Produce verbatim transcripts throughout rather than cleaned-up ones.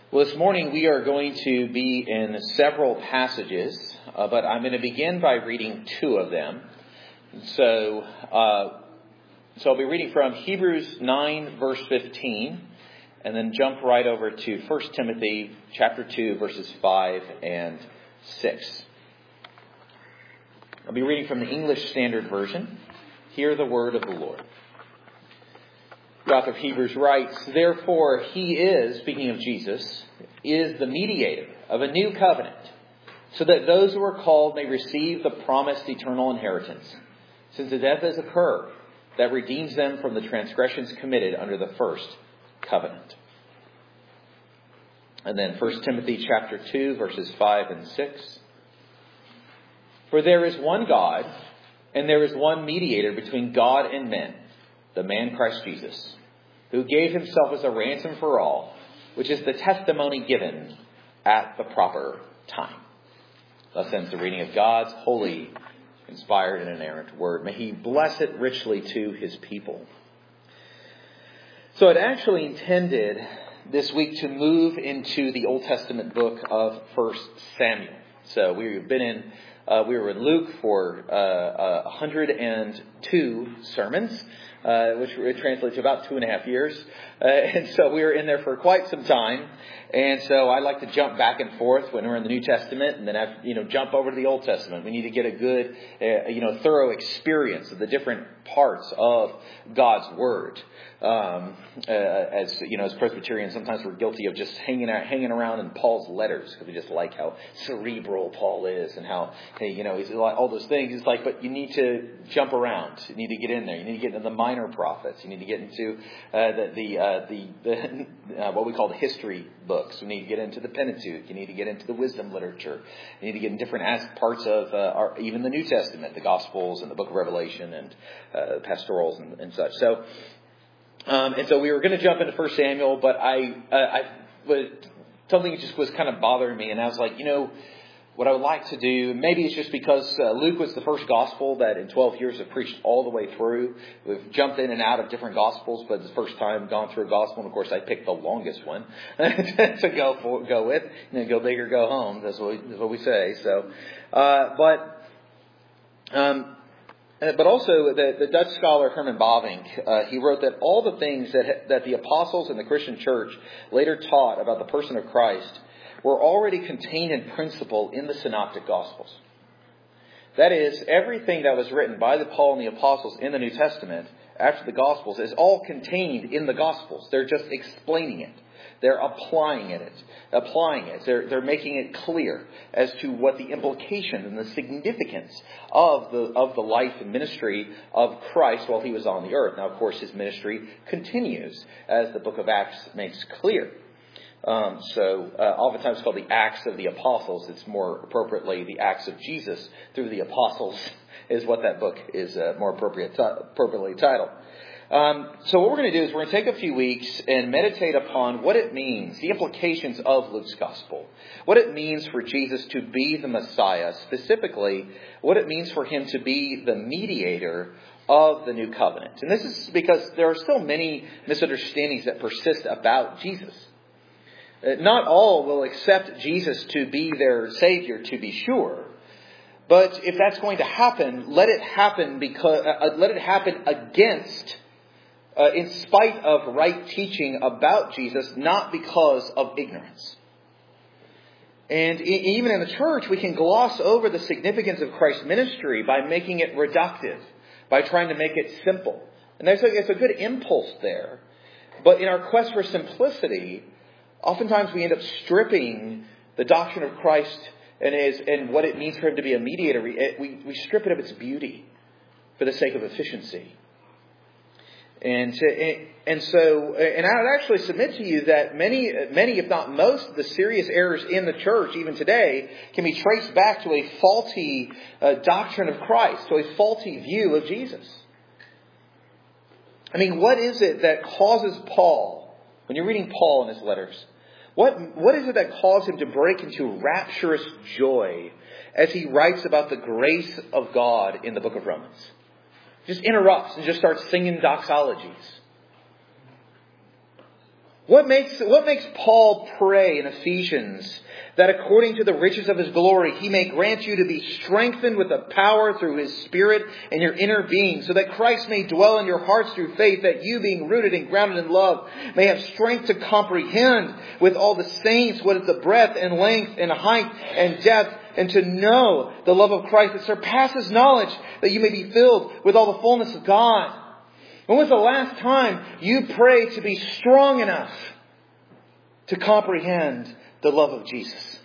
Well, this morning we are going to be in several passages, uh, but I'm going to begin by reading two of them. So, uh, so I'll be reading from Hebrews nine, verse fifteen, and then jump right over to First Timothy chapter two, verses five and six. I'll be reading from the English Standard Version. Hear the word of the Lord. The author of Hebrews writes, "Therefore he is," speaking of Jesus, "is the mediator of a new covenant, so that those who are called may receive the promised eternal inheritance, since a death has occurred that redeems them from the transgressions committed under the first covenant." And then First Timothy chapter two, verses five and six. "For there is one God, and there is one mediator between God and men, the man Christ Jesus, who gave himself as a ransom for all, which is the testimony given at the proper time." Thus ends the reading of God's holy, inspired, and inerrant word. May He bless it richly to His people. So I'd actually intended this week to move into the Old Testament book of First Samuel. So we've been in Uh, we were in Luke for uh, uh, one hundred two sermons, uh, which translates to about two and a half years. Uh, and so we were in there for quite some time. And so I like to jump back and forth when we're in the New Testament and then have, you know, jump over to the Old Testament. We need to get a good, uh, you know, thorough experience of the different parts of God's Word. Um, uh, as, you know, as Presbyterians, sometimes we're guilty of just hanging out, hanging around in Paul's letters because we just like how cerebral Paul is and how, hey, you know, he's like all those things. It's like, but you need to jump around. You need to get in there. You need to get into the minor prophets. You need to get into uh, the the, uh, the, the uh, what we call the history books. You need to get into the Pentateuch. You need to get into the wisdom literature. You need to get in different as- parts of uh, our, even the New Testament, the Gospels and the Book of Revelation and uh, pastorals and, and such. So. Um, and so we were going to jump into First Samuel, but I, uh, I was, something just was kind of bothering me. And I was like, you know, what I would like to do, maybe it's just because uh, Luke was the first gospel that in twelve years have preached all the way through. We've jumped in and out of different gospels, but it's the first time gone through a gospel. And of course, I picked the longest one to go for, go with. You know, go big or go home. That's what we, that's what we say. So, uh, but, um, But also, the, the Dutch scholar Herman Bavinck, uh, he wrote that all the things that that the apostles and the Christian church later taught about the person of Christ were already contained in principle in the Synoptic Gospels. That is, everything that was written by the Paul and the apostles in the New Testament after the Gospels is all contained in the Gospels. They're just explaining it. They're applying it, applying it. They're, they're making it clear as to what the implication and the significance of the, of the life and ministry of Christ while he was on the earth. Now, of course, his ministry continues, as the book of Acts makes clear. Um, so, uh, oftentimes called the Acts of the Apostles. It's more appropriately the Acts of Jesus through the Apostles is what that book is uh, more appropriate t- appropriately titled. Um, so what we're going to do is we're going to take a few weeks and meditate upon what it means, the implications of Luke's gospel, what it means for Jesus to be the Messiah, specifically what it means for him to be the mediator of the new covenant. And this is because there are still many misunderstandings that persist about Jesus. Not all will accept Jesus to be their Savior, to be sure. But if that's going to happen, let it happen because uh, let it happen against Uh, in spite of right teaching about Jesus, not because of ignorance. And e- even in the church, we can gloss over the significance of Christ's ministry by making it reductive, by trying to make it simple. And there's a, there's a good impulse there. But in our quest for simplicity, oftentimes we end up stripping the doctrine of Christ and, his, and what it means for him to be a mediator. We, we, we strip it of its beauty for the sake of efficiency. And and so, and I would actually submit to you that many, many, if not most, of the serious errors in the church, even today, can be traced back to a faulty uh, doctrine of Christ, to a faulty view of Jesus. I mean, what is it that causes Paul, when you're reading Paul in his letters, what what is it that caused him to break into rapturous joy as he writes about the grace of God in the book of Romans? Just interrupts and just starts singing doxologies. What makes, what makes Paul pray in Ephesians that according to the riches of His glory, He may grant you to be strengthened with the power through His Spirit in your inner being, so that Christ may dwell in your hearts through faith, that you, being rooted and grounded in love, may have strength to comprehend with all the saints what is the breadth and length and height and depth, and to know the love of Christ that surpasses knowledge, that you may be filled with all the fullness of God. When was the last time you prayed to be strong enough to comprehend the love of Jesus?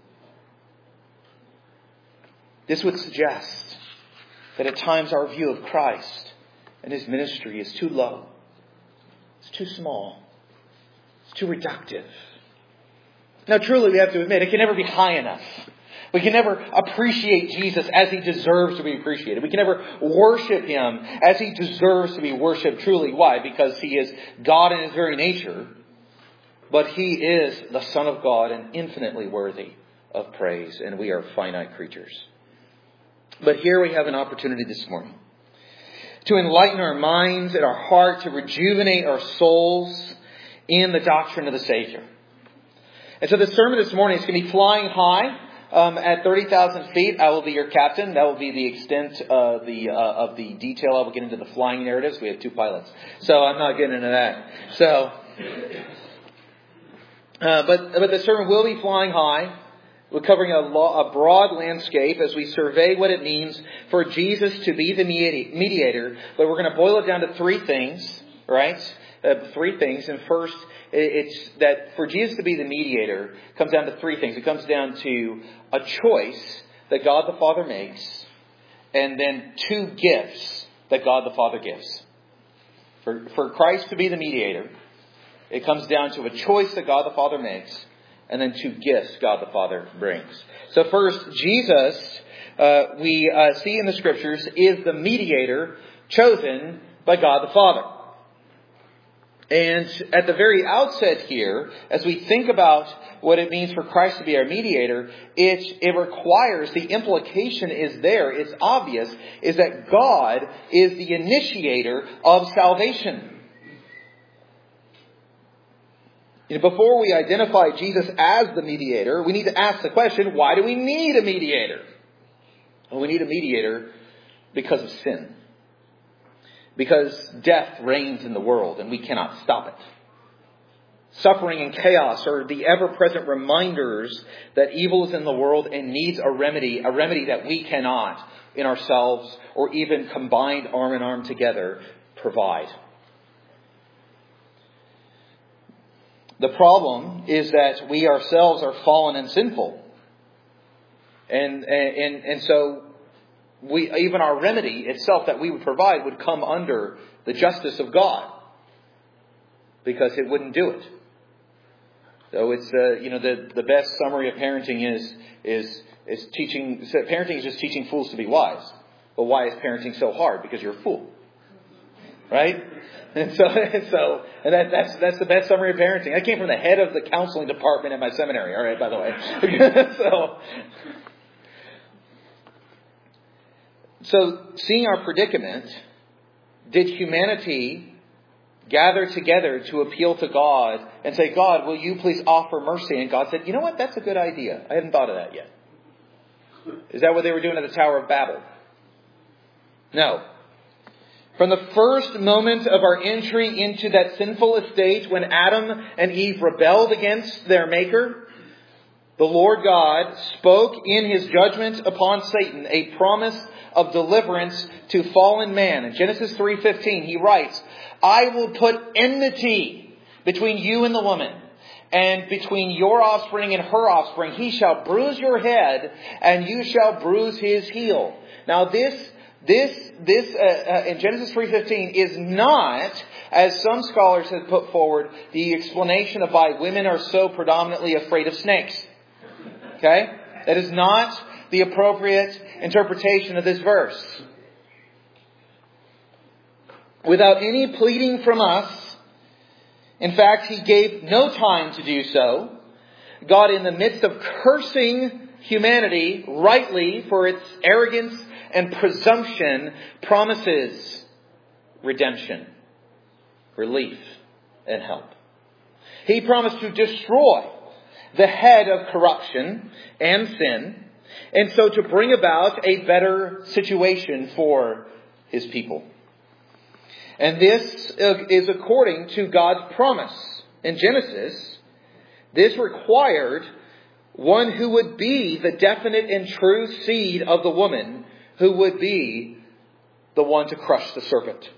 This would suggest that at times our view of Christ and His ministry is too low. It's too small. It's too reductive. Now truly we have to admit, it can never be high enough. We can never appreciate Jesus as He deserves to be appreciated. We can never worship Him as He deserves to be worshipped truly. Why? Because He is God in His very nature. But He is the Son of God and infinitely worthy of praise. And we are finite creatures. But here we have an opportunity this morning to enlighten our minds and our heart, to rejuvenate our souls in the doctrine of the Savior. And so the sermon this morning is going to be flying high. Um, at thirty thousand feet, I will be your captain. That will be the extent uh, the, uh, of the detail. I will get into the flying narratives. We have two pilots. So I'm not getting into that. So, uh, but, but the sermon will be flying high. We're covering a, lo- a broad landscape as we survey what it means for Jesus to be the mediator. But we're going to boil it down to three things, right? Uh, three things. And first, it's that for Jesus to be the mediator comes down to three things. It comes down to a choice that God the Father makes, and then two gifts that God the Father gives. For, for Christ to be the mediator, it comes down to a choice that God the Father makes, and then two gifts God the Father brings. So first, Jesus, uh, we uh, see in the Scriptures, is the mediator chosen by God the Father. And at the very outset here, as we think about what it means for Christ to be our mediator, it, it requires, the implication is there, it's obvious, is that God is the initiator of salvation. You know, before we identify Jesus as the mediator, we need to ask the question, why do we need a mediator? Well, we need a mediator because of sin. Because death reigns in the world and we cannot stop it. Suffering and chaos are the ever-present reminders that evil is in the world and needs a remedy, a remedy that we cannot in ourselves or even combined arm in arm together provide. The problem is that we ourselves are fallen and sinful. And, and, and so We, even our remedy itself that we would provide would come under the justice of God, because it wouldn't do it. So it's uh, you know the, the best summary of parenting is is is teaching. Parenting is just teaching fools to be wise. But why is parenting so hard? Because you're a fool, right? And so and so and that, that's that's the best summary of parenting. I came from the head of the counseling department at my seminary. All right, by the way. so. So, seeing our predicament, did humanity gather together to appeal to God and say, God, will you please offer mercy? And God said, you know what? That's a good idea. I hadn't thought of that yet. Is that what they were doing at the Tower of Babel? No. From the first moment of our entry into that sinful estate when Adam and Eve rebelled against their Maker, the Lord God spoke in His judgment upon Satan a promise of deliverance to fallen man. In Genesis three fifteen, He writes, I will put enmity between you and the woman, and between your offspring and her offspring. He shall bruise your head, and you shall bruise his heel. Now this, this, this uh, uh, in Genesis three fifteen is not, as some scholars have put forward, the explanation of why women are so predominantly afraid of snakes. Okay? That is not the appropriate interpretation of this verse. Without any pleading from us, in fact, He gave no time to do so, God, in the midst of cursing humanity rightly for its arrogance and presumption, promises redemption, relief, and help. He promised to destroy the head of corruption and sin, and so to bring about a better situation for His people. And this is according to God's promise. In Genesis, this required one who would be the definite and true seed of the woman, who would be the one to crush the serpent.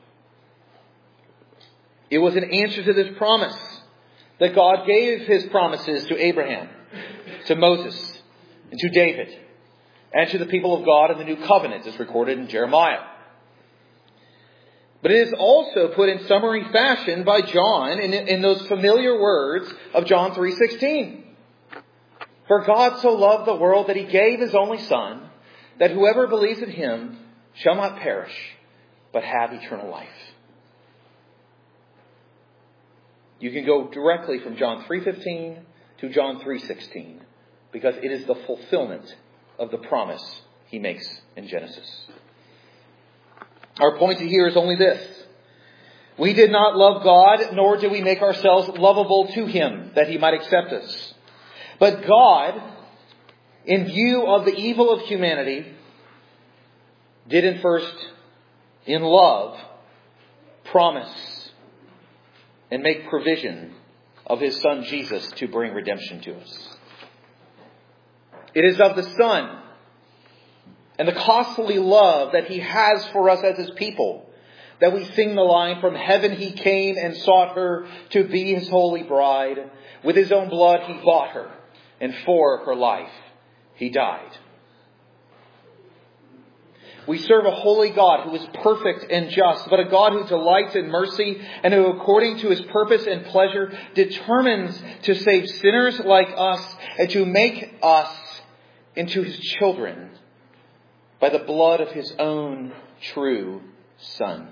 It was an answer to this promise that God gave His promises to Abraham, to Moses, and to David, and to the people of God in the New Covenant, as recorded in Jeremiah. But it is also put in summary fashion by John in, in those familiar words of John three sixteen. For God so loved the world that He gave His only Son, that whoever believes in Him shall not perish, but have eternal life. You can go directly from John three fifteen to John three sixteen, because it is the fulfillment of the promise He makes in Genesis. Our point here is only this. We did not love God, nor did we make ourselves lovable to Him, that He might accept us. But God, in view of the evil of humanity, did in first, in love, promise and make provision of His Son Jesus to bring redemption to us. It is of the Son and the costly love that He has for us as His people that we sing the line, from heaven He came and sought her to be His holy bride. With His own blood He bought her, and for her life He died. We serve a holy God who is perfect and just, but a God who delights in mercy and who, according to His purpose and pleasure, determines to save sinners like us and to make us into His children by the blood of His own true Son.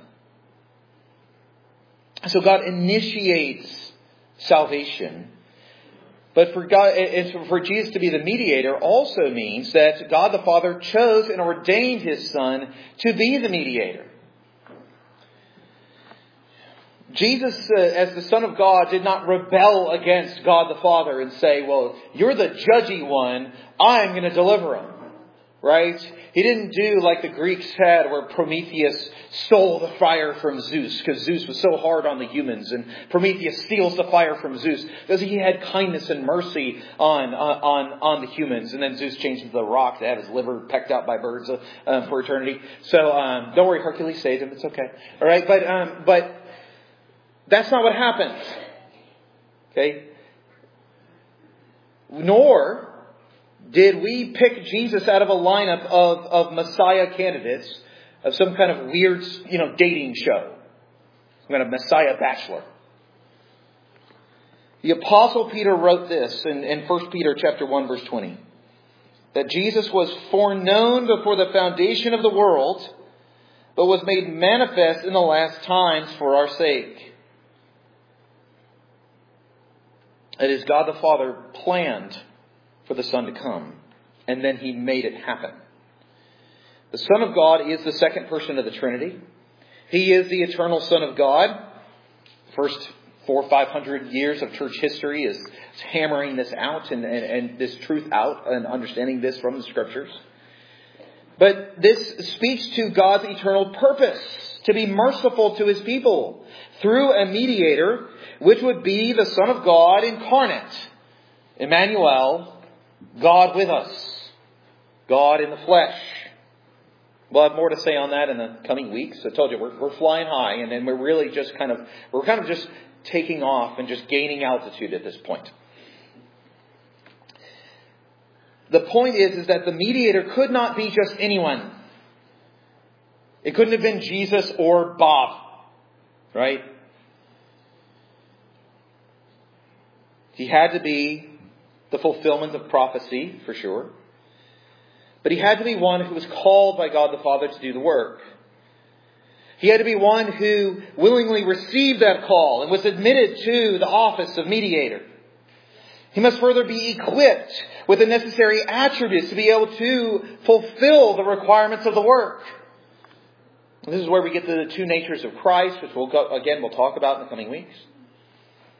So God initiates salvation. But for God, for Jesus to be the mediator also means that God the Father chose and ordained His Son to be the mediator. Jesus, uh, as the Son of God, did not rebel against God the Father and say, well, you're the judgy one, I'm going to deliver him. Right? He didn't do like the Greeks had, where Prometheus stole the fire from Zeus because Zeus was so hard on the humans, and Prometheus steals the fire from Zeus because he had kindness and mercy on uh, on on the humans, and then Zeus changed the rock to have his liver pecked out by birds uh, uh, for eternity. So um, don't worry, Hercules saved him. It's okay. All right, but um, but that's not what happened. Okay, nor did we pick Jesus out of a lineup of, of Messiah candidates of some kind of weird, you know, dating show. Some kind of Messiah bachelor. The Apostle Peter wrote this in, in First Peter chapter one, verse twenty. That Jesus was foreknown before the foundation of the world, but was made manifest in the last times for our sake. It is God the Father planned for the Son to come, and then He made it happen. The Son of God is the second person of the Trinity. He is the eternal Son of God. The first four or five hundred years of church history is hammering this out and, and, and this truth out and understanding this from the Scriptures. But this speaks to God's eternal purpose to be merciful to His people through a mediator, which would be the Son of God incarnate, Emmanuel, God with us. God in the flesh. We'll have more to say on that in the coming weeks. I told you, we're, we're flying high, and then we're really just kind of, we're kind of just taking off and just gaining altitude at this point. The point is, is that the mediator could not be just anyone. It couldn't have been Jesus or Bob. Right? He had to be the fulfillment of prophecy, for sure. But He had to be one who was called by God the Father to do the work. He had to be one who willingly received that call and was admitted to the office of mediator. He must further be equipped with the necessary attributes to be able to fulfill the requirements of the work. And this is where we get to the two natures of Christ, which we'll go, again we'll talk about in the coming weeks.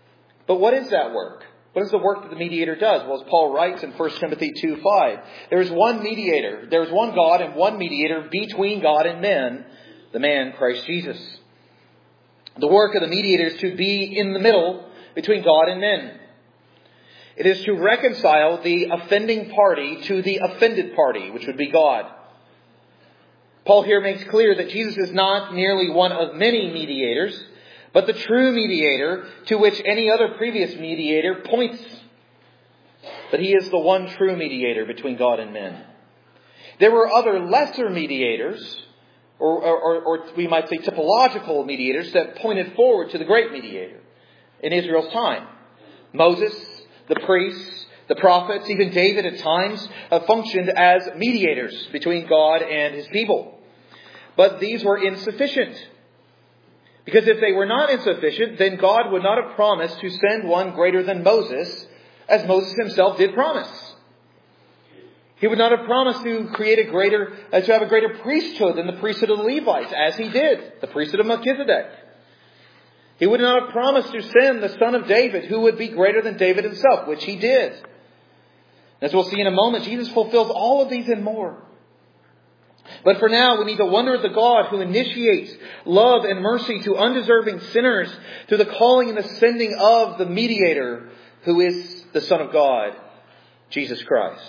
But what is that work? What is the work that the mediator does? Well, as Paul writes in First Timothy two five, there is one mediator, there is one God and one mediator between God and men, the man Christ Jesus. The work of the mediator is to be in the middle between God and men. It is to reconcile the offending party to the offended party, which would be God. Paul here makes clear that Jesus is not merely one of many mediators, but the true mediator to which any other previous mediator points. But he is the one true mediator between God and men. There were other lesser mediators, or, or, or we might say typological mediators, that pointed forward to the great mediator in Israel's time. Moses, the priests, the prophets, even David at times uh, functioned as mediators between God and his people. But these were insufficient. Because if they were not insufficient, then God would not have promised to send one greater than Moses, as Moses himself did promise. He would not have promised to create a greater, uh, to have a greater priesthood than the priesthood of the Levites, as he did, the priesthood of Melchizedek. He would not have promised to send the son of David, who would be greater than David himself, which he did. As we'll see in a moment, Jesus fulfills all of these and more. But for now, we need to wonder at the God who initiates love and mercy to undeserving sinners, to the calling and the sending of the mediator, who is the Son of God, Jesus Christ.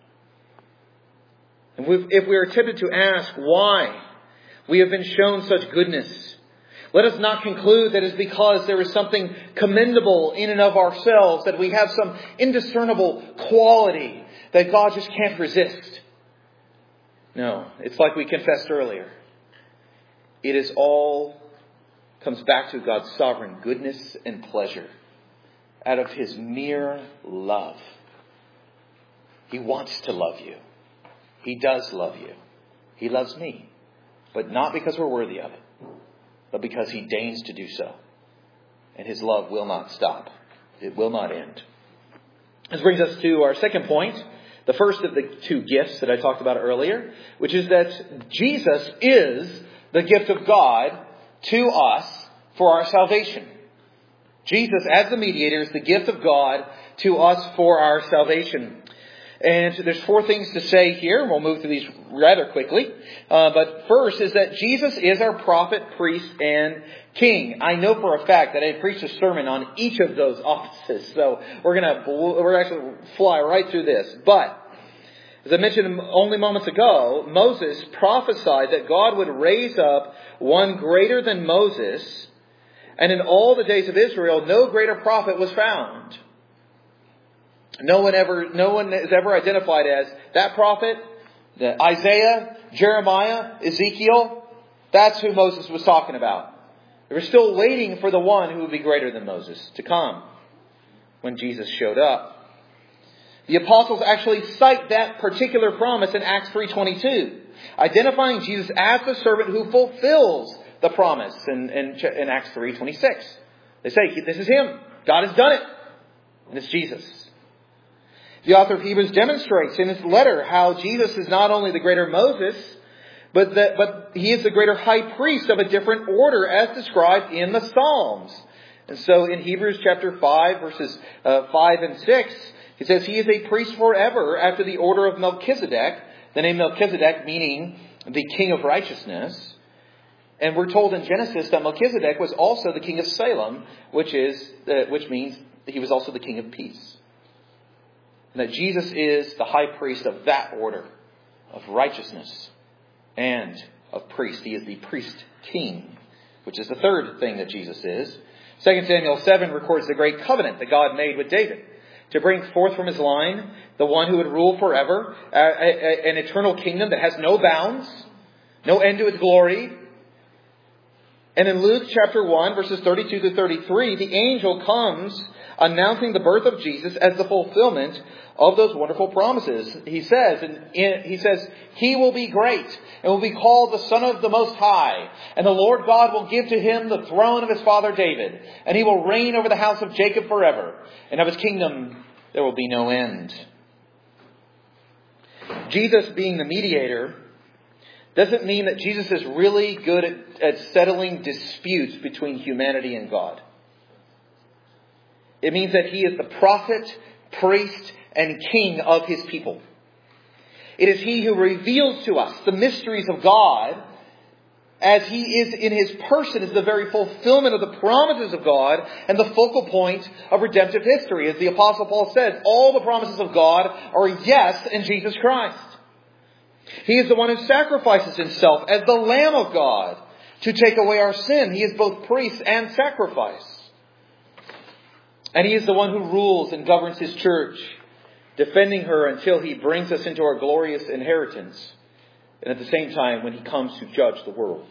And if we are tempted to ask why we have been shown such goodness, let us not conclude that it is because there is something commendable in and of ourselves, that we have some indiscernible quality that God just can't resist. No, it's like we confessed earlier. It is all comes back to God's sovereign goodness and pleasure out of His mere love. He wants to love you. He does love you. He loves me. But not because we're worthy of it, but because He deigns to do so. And His love will not stop. It will not end. This brings us to our second point. The first of the two gifts that I talked about earlier, which is that Jesus is the gift of God to us for our salvation. Jesus, as the mediator, is the gift of God to us for our salvation. And there's four things to say here. We'll move through these rather quickly. Uh, but first is that Jesus is our prophet, priest, and king. I know for a fact that I preached a sermon on each of those offices. So we're going to, we're actually fly right through this. But as I mentioned only moments ago, Moses prophesied that God would raise up one greater than Moses. And in all the days of Israel, no greater prophet was found. No one ever, no one is ever identified as that prophet, the Isaiah, Jeremiah, Ezekiel. That's who Moses was talking about. They were still waiting for the one who would be greater than Moses to come when Jesus showed up. The apostles actually cite that particular promise in Acts three twenty-two, identifying Jesus as the servant who fulfills the promise in, in, in Acts three twenty-six. They say, this is Him. God has done it. And it's Jesus. The author of Hebrews demonstrates in his letter how Jesus is not only the greater Moses, but that, but he is the greater high priest of a different order as described in the Psalms. And so in Hebrews chapter five, verses uh, five and six, it says he is a priest forever after the order of Melchizedek, the name Melchizedek meaning the king of righteousness. And we're told in Genesis that Melchizedek was also the king of Salem, which is uh, which means he was also the king of peace. And that Jesus is the high priest of that order of righteousness and of priest. He is the priest king, which is the third thing that Jesus is. Second Samuel seven records the great covenant that God made with David to bring forth from his line the one who would rule forever, uh, an eternal kingdom that has no bounds, no end to its glory. And in Luke chapter one, verses thirty-two to thirty-three, the angel comes announcing the birth of Jesus as the fulfillment of those wonderful promises. He says, and he says, he will be great and will be called the Son of the Most High. And the Lord God will give to him the throne of his father David. And he will reign over the house of Jacob forever. And of his kingdom there will be no end. Jesus being the mediator doesn't mean that Jesus is really good at, at settling disputes between humanity and God. It means that He is the prophet, priest, and king of His people. It is He who reveals to us the mysteries of God, as He is in His person, is the very fulfillment of the promises of God and the focal point of redemptive history. As the Apostle Paul says, all the promises of God are yes in Jesus Christ. He is the one who sacrifices Himself as the Lamb of God to take away our sin. He is both priest and sacrifice. And He is the one who rules and governs His church, defending her until He brings us into our glorious inheritance. And at the same time, when He comes to judge the world.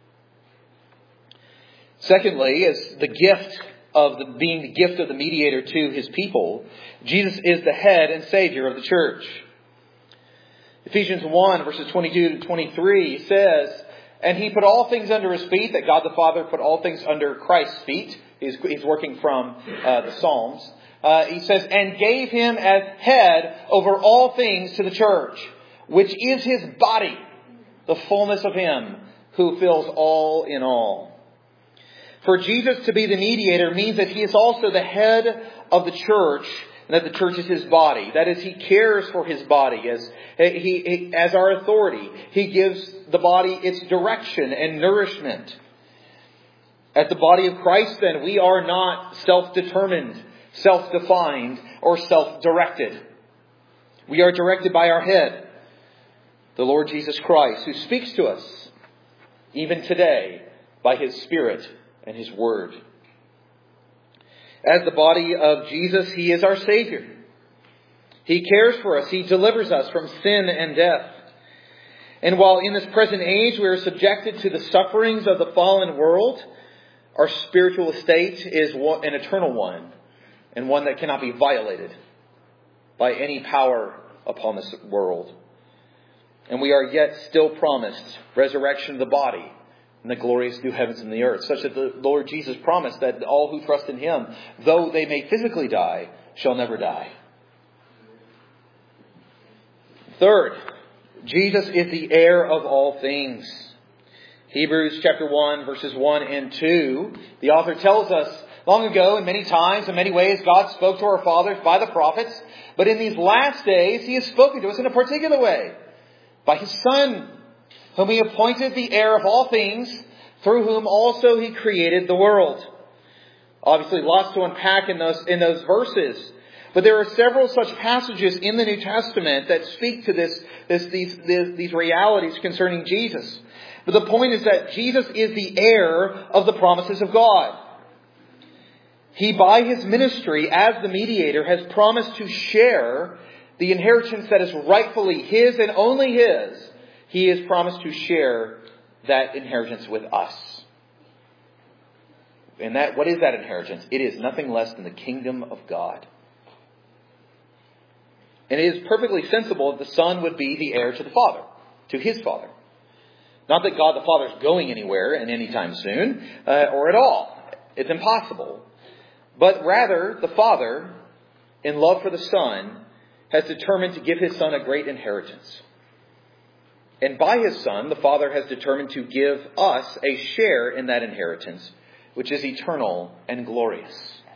Secondly, as the gift of the, being the gift of the mediator to His people, Jesus is the head and Savior of the church. Ephesians one, verses twenty-two to twenty-three says, "And He put all things under His feet," that God the Father put all things under Christ's feet. He's, he's working from uh, the Psalms. Uh, he says, "And gave Him as head over all things to the church, which is His body, the fullness of Him who fills all in all." For Jesus to be the mediator means that He is also the head of the church, and that the church is His body. That is, He cares for His body as he, he as our authority. He gives the body its direction and nourishment. As the body of Christ, then, we are not self-determined, self-defined, or self-directed. We are directed by our head, the Lord Jesus Christ, who speaks to us, even today, by His Spirit and His Word. As the body of Jesus, He is our Savior. He cares for us. He delivers us from sin and death. And while in this present age we are subjected to the sufferings of the fallen world, our spiritual estate is an eternal one, and one that cannot be violated by any power upon this world. And we are yet still promised resurrection of the body and the glorious new heavens and the earth, such that the Lord Jesus promised that all who trust in Him, though they may physically die, shall never die. Third, Jesus is the heir of all things. Hebrews chapter one, verses one and two, the author tells us, long ago, in many times, in many ways, God spoke to our fathers by the prophets. But in these last days, He has spoken to us in a particular way, by His Son, whom He appointed the heir of all things, through whom also He created the world. Obviously, lots to unpack in those, in those verses. But there are several such passages in the New Testament that speak to this, this, these, these, these realities concerning Jesus. But the point is that Jesus is the heir of the promises of God. He, by His ministry as the mediator, has promised to share the inheritance that is rightfully His and only His. He has promised to share that inheritance with us. And that, what is that inheritance? It is nothing less than the kingdom of God. And it is perfectly sensible that the Son would be the heir to the Father, to His Father. Not that God the Father is going anywhere and anytime soon, uh, or at all. It's impossible. But rather, the Father, in love for the Son, has determined to give His Son a great inheritance. And by His Son, the Father has determined to give us a share in that inheritance, which is eternal and glorious.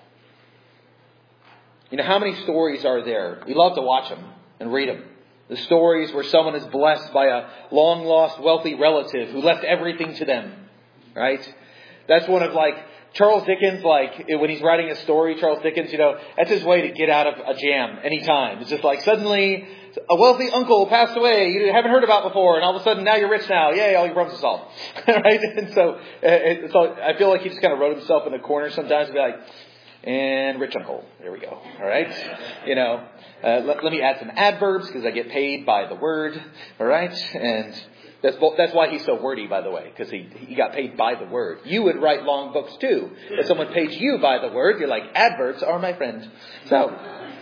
You know, how many stories are there? We love to watch them and read them. The stories where someone is blessed by a long-lost wealthy relative who left everything to them. Right? That's one of like Charles Dickens, like when he's writing a story, Charles Dickens, you know, that's his way to get out of a jam anytime. It's just like suddenly a wealthy uncle passed away you haven't heard about before, and all of a sudden now you're rich now. Yay, all your problems are solved. Right? And so, uh, so I feel like he just kind of wrote himself in a corner sometimes and be like, and rich uncle. There we go. All right. You know, uh, let, let me add some adverbs because I get paid by the word. All right. And that's that's why he's so wordy, by the way, because he he got paid by the word. You would write long books too. If someone paid you by the word, you're like, adverbs are my friend. So,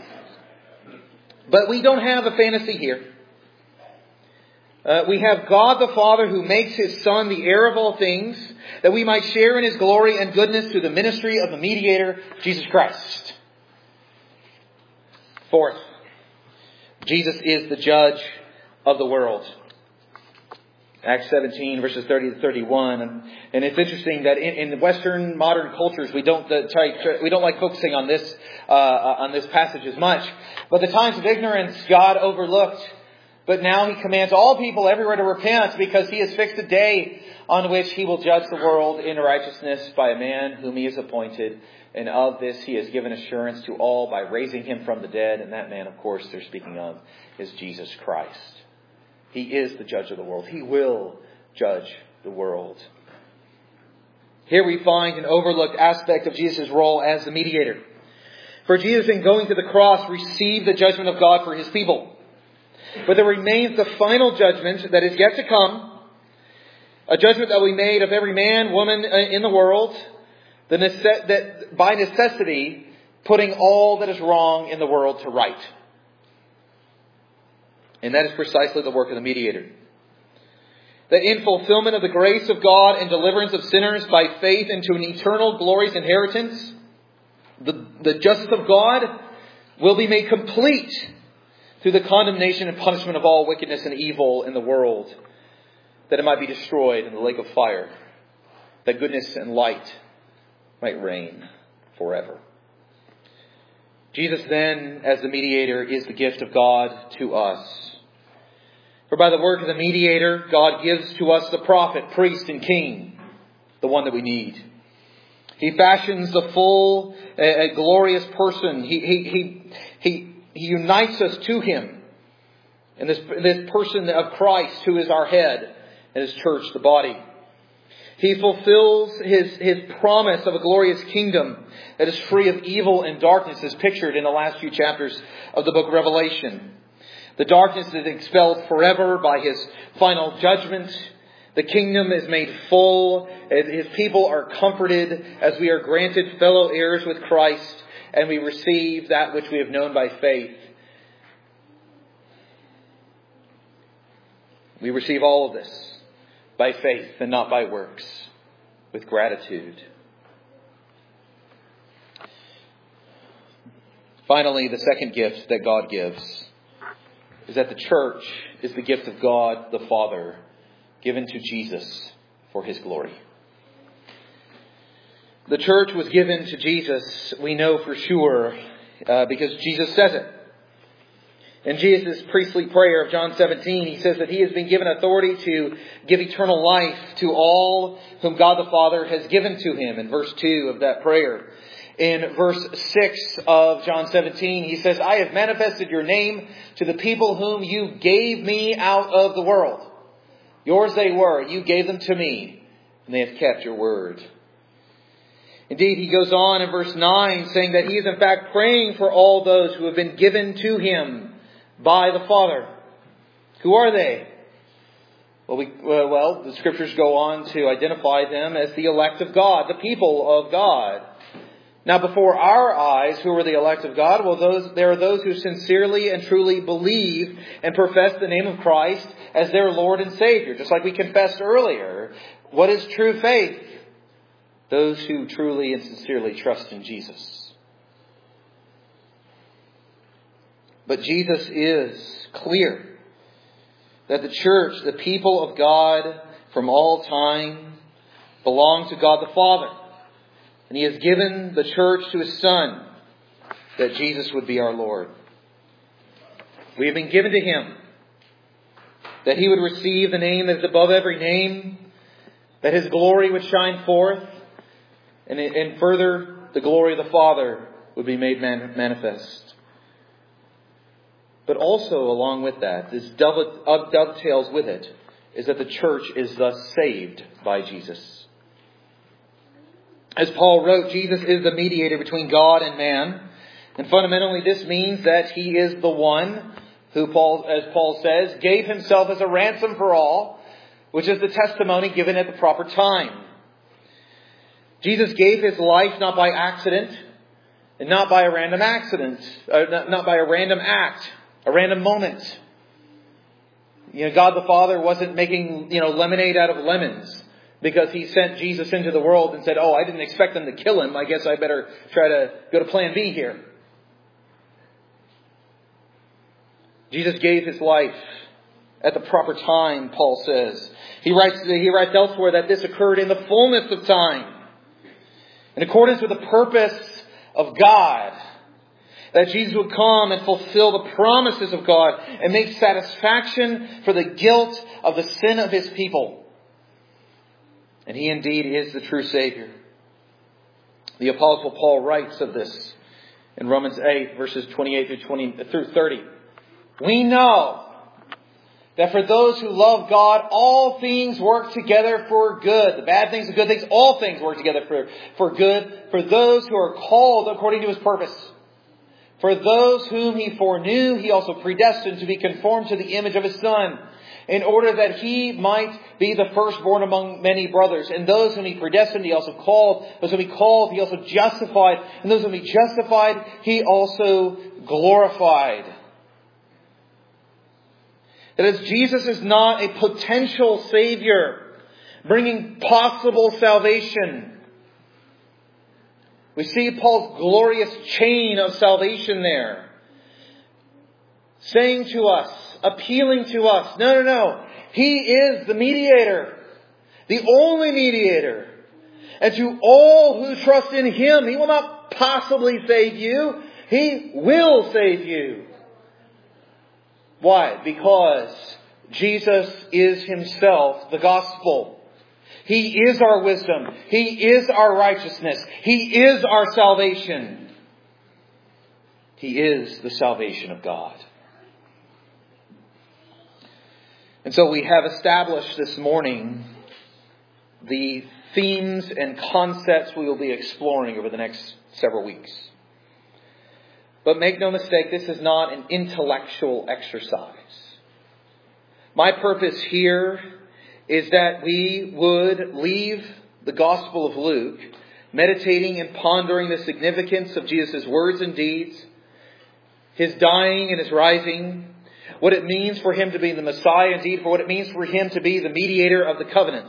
but we don't have a fantasy here. Uh, we have God the Father who makes His Son the heir of all things, that we might share in His glory and goodness through the ministry of the mediator, Jesus Christ. Fourth, Jesus is the judge of the world. Acts seventeen, verses thirty to thirty-one. And it's interesting that in, in Western modern cultures, we don't uh, try, we don't like focusing on this uh, on this passage as much. But the times of ignorance God overlooked. But now He commands all people everywhere to repent, because He has fixed a day on which He will judge the world in righteousness by a man whom He has appointed. And of this He has given assurance to all by raising Him from the dead. And that man, of course, they're speaking of is Jesus Christ. He is the judge of the world. He will judge the world. Here we find an overlooked aspect of Jesus' role as the mediator. For Jesus, in going to the cross, received the judgment of God for His people. But there remains the final judgment that is yet to come. A judgment that will be made of every man, woman in the world. The nece- that by necessity, putting all that is wrong in the world to right. And that is precisely the work of the mediator. That in fulfillment of the grace of God and deliverance of sinners by faith into an eternal glorious inheritance, the, the justice of God will be made complete through the condemnation and punishment of all wickedness and evil in the world, that it might be destroyed in the lake of fire, that goodness and light might reign forever. Jesus then, as the mediator, is the gift of God to us. For by the work of the mediator, God gives to us the prophet, priest, and king, the one that we need. He fashions the full, uh, glorious person. He, he, he, he, he unites us to Him. And this, this person of Christ, who is our head, and His church, the body. He fulfills his, his promise of a glorious kingdom that is free of evil and darkness, as pictured in the last few chapters of the book of Revelation. The darkness is expelled forever by His final judgment. The kingdom is made full. His people are comforted as we are granted fellow heirs with Christ, and we receive that which we have known by faith. We receive all of this by faith and not by works, with gratitude. Finally, the second gift that God gives is that the church is the gift of God the Father, given to Jesus for His glory. The church was given to Jesus, we know for sure, uh, because Jesus says it. In Jesus' priestly prayer of John seventeen, He says that He has been given authority to give eternal life to all whom God the Father has given to Him, in verse two of that prayer. In verse six of John seventeen, He says, I have manifested your name to the people whom you gave me out of the world. Yours they were, you gave them to me, and they have kept your word. Indeed, He goes on in verse nine, saying that He is in fact praying for all those who have been given to Him by the Father. Who are they? Well, we, well, the Scriptures go on to identify them as the elect of God, the people of God. Now, before our eyes, who are the elect of God? Well, those there are those who sincerely and truly believe and profess the name of Christ as their Lord and Savior. Just like we confessed earlier. What is true faith? Those who truly and sincerely trust in Jesus. But Jesus is clear that the church, the people of God from all time, belong to God the Father. And He has given the church to His Son, that Jesus would be our Lord. We have been given to Him, that He would receive the name that is above every name, that His glory would shine forth, and, and further, the glory of the Father would be made man, manifest. But also along with that, this dovetails with it, is that the church is thus saved by Jesus. As Paul wrote, Jesus is the mediator between God and man. And fundamentally this means that He is the one who, Paul, as Paul says, gave Himself as a ransom for all, which is the testimony given at the proper time. Jesus gave His life not by accident, and not by a random accident, uh, not, not by a random act, a random moment. You know, God the Father wasn't making, you know, lemonade out of lemons because He sent Jesus into the world and said, oh, I didn't expect them to kill Him. I guess I better try to go to plan B here. Jesus gave His life at the proper time, Paul says. He writes, he writes elsewhere that this occurred in the fullness of time, in accordance with the purpose of God, that Jesus would come and fulfill the promises of God and make satisfaction for the guilt of the sin of His people. And He indeed is the true Savior. The Apostle Paul writes of this in Romans eight, verses twenty-eight through twenty through thirty. We know that for those who love God, all things work together for good. The bad things, the good things, all things work together for, for good. For those who are called according to His purpose. For those whom He foreknew, He also predestined to be conformed to the image of His Son, in order that He might be the firstborn among many brothers. And those whom He predestined, He also called. Those whom He called, He also justified. And those whom He justified, He also glorified. That is, Jesus is not a potential Savior bringing possible salvation. We see Paul's glorious chain of salvation there, saying to us, appealing to us, no, no, no. He is the mediator, the only mediator. And to all who trust in Him, He will not possibly save you. He will save you. Why? Because Jesus is Himself the gospel. He is our wisdom. He is our righteousness. He is our salvation. He is the salvation of God. And so we have established this morning the themes and concepts we will be exploring over the next several weeks. But make no mistake, this is not an intellectual exercise. My purpose here is that we would leave the Gospel of Luke, meditating and pondering the significance of Jesus' words and deeds, His dying and His rising, what it means for Him to be the Messiah, indeed, for what it means for Him to be the mediator of the covenant.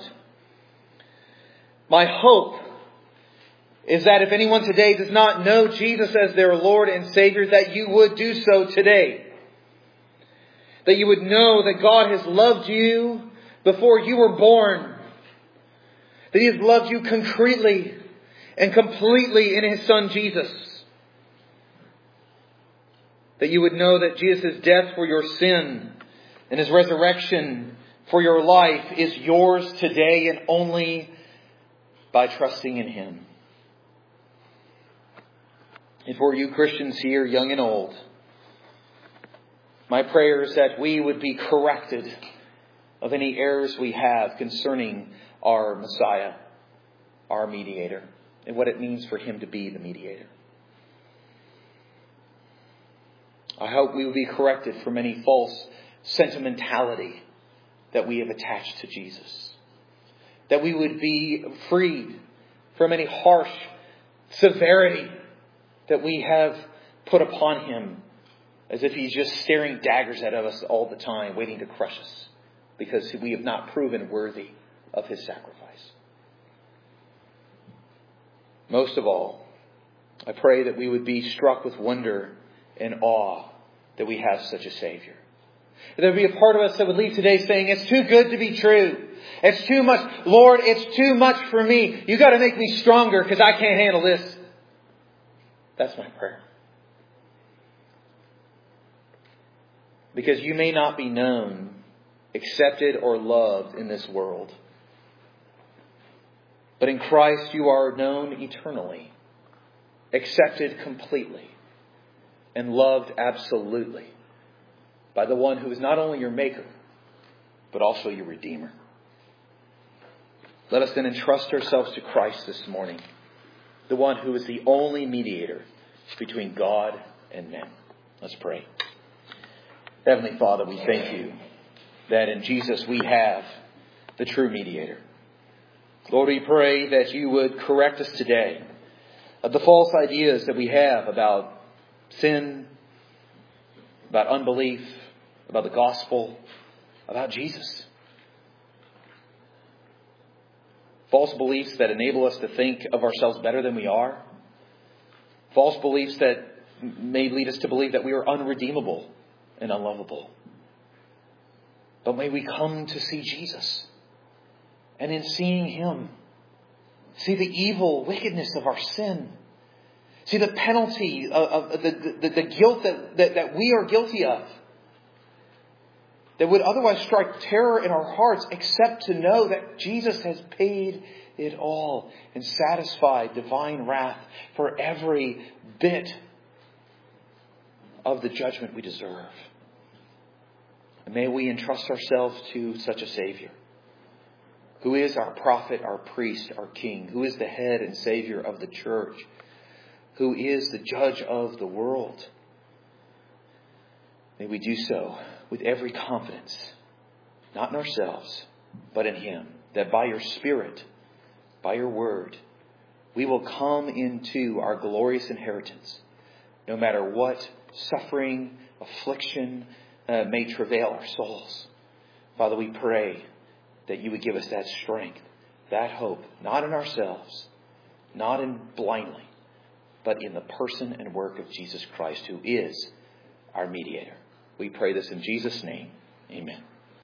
My hope is that if anyone today does not know Jesus as their Lord and Savior, that you would do so today. That you would know that God has loved you before you were born. That He has loved you concretely and completely in His Son Jesus. That you would know that Jesus' death for your sin and His resurrection for your life is yours today and only by trusting in Him. And for you Christians here, young and old, my prayer is that we would be corrected of any errors we have concerning our Messiah, our mediator, and what it means for Him to be the mediator. I hope we will be corrected from any false sentimentality that we have attached to Jesus. That we would be freed from any harsh severity that we have put upon Him, as if He's just staring daggers at us all the time, waiting to crush us, because we have not proven worthy of His sacrifice. Most of all, I pray that we would be struck with wonder and awe that we have such a Savior. There would be a part of us that would leave today saying, it's too good to be true. It's too much. Lord, it's too much for me. You got to make me stronger because I can't handle this. That's my prayer. Because you may not be known, accepted, or loved in this world. But in Christ you are known eternally, accepted completely, and loved absolutely by the one who is not only your Maker, but also your Redeemer. Let us then entrust ourselves to Christ this morning, the one who is the only mediator between God and men. Let's pray. Heavenly Father, we thank You that in Jesus we have the true mediator. Lord, we pray that You would correct us today of the false ideas that we have about sin, about unbelief, about the gospel, about Jesus. False beliefs that enable us to think of ourselves better than we are. False beliefs that may lead us to believe that we are unredeemable and unlovable. But may we come to see Jesus. And in seeing Him, see the evil wickedness of our sin. See the penalty of, of the, the, the guilt that, that, that we are guilty of. That would otherwise strike terror in our hearts, except to know that Jesus has paid it all and satisfied divine wrath for every bit of the judgment we deserve. And may we entrust ourselves to such a Savior, who is our prophet, our priest, our king, who is the head and Savior of the church, who is the judge of the world. May we do so with every confidence, not in ourselves, but in Him, that by your Spirit, by your word, we will come into our glorious inheritance, no matter what suffering, affliction uh, may travail our souls. Father, we pray that you would give us that strength, that hope, not in ourselves, not in blindly, but in the person and work of Jesus Christ, who is our mediator. We pray this in Jesus' name. Amen.